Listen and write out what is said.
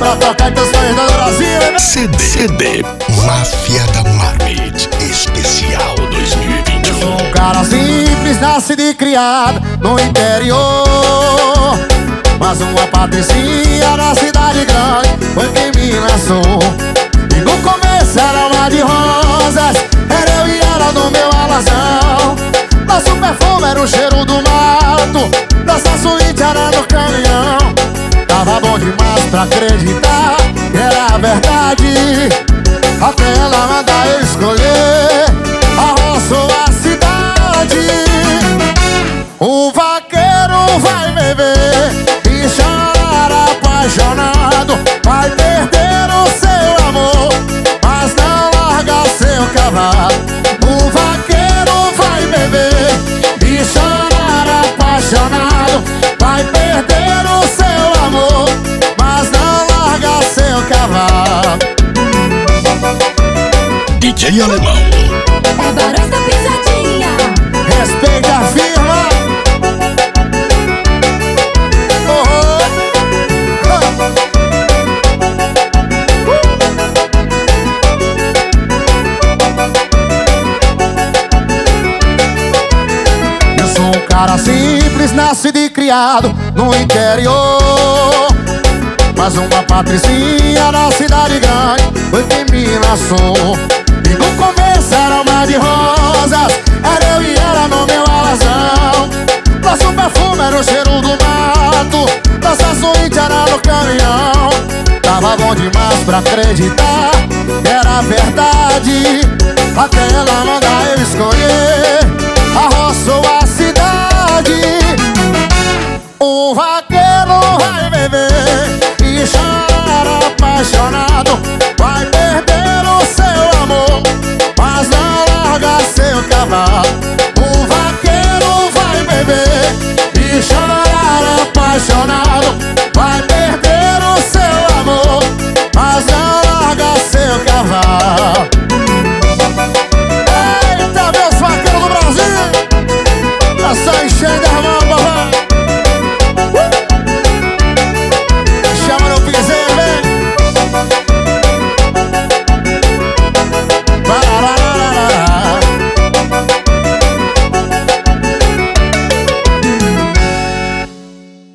pra tocar em teus sonhos do Brasil, né? CD Máfia da Marmite Especial 2021. Eu sou um cara simples, nascido e criado no interior, mas uma patricinha na cidade grande foi quem me lançou. E no começo era uma de rosas, era eu e ela no meu alazão. Nosso perfume era o cheiro do mato, nossa suíte era no caminhão. Tava bom demais pra acreditar que era verdade, até ela mandar eu escolher a roça ou a cidade. O vaqueiro vai beber e chorar apaixonado, vai perder o seu amor, mas não larga seu cavalo. O vaqueiro vai beber e chorar apaixonado, vai perder o seu amor, mas não larga seu cavalo. DJ Alemão. É Barões da Pisadinha. Respeita a firma. Eu sou um cara simples, nascido e criado no interior, mas uma patricinha na cidade grande foi quem me lançou. E no começo era uma de rosas, era eu e ela no meu alazão. Nosso perfume era o cheiro do mato, nossa suíte era no caminhão. Tava bom demais pra acreditar que era verdade, até ela mandar eu escolher a roça ou a cidade. O vaqueiro vai beber e chorar apaixonado, vai perder o seu amor, mas não larga seu cavalo. O vaqueiro vai beber e chorar apaixonado,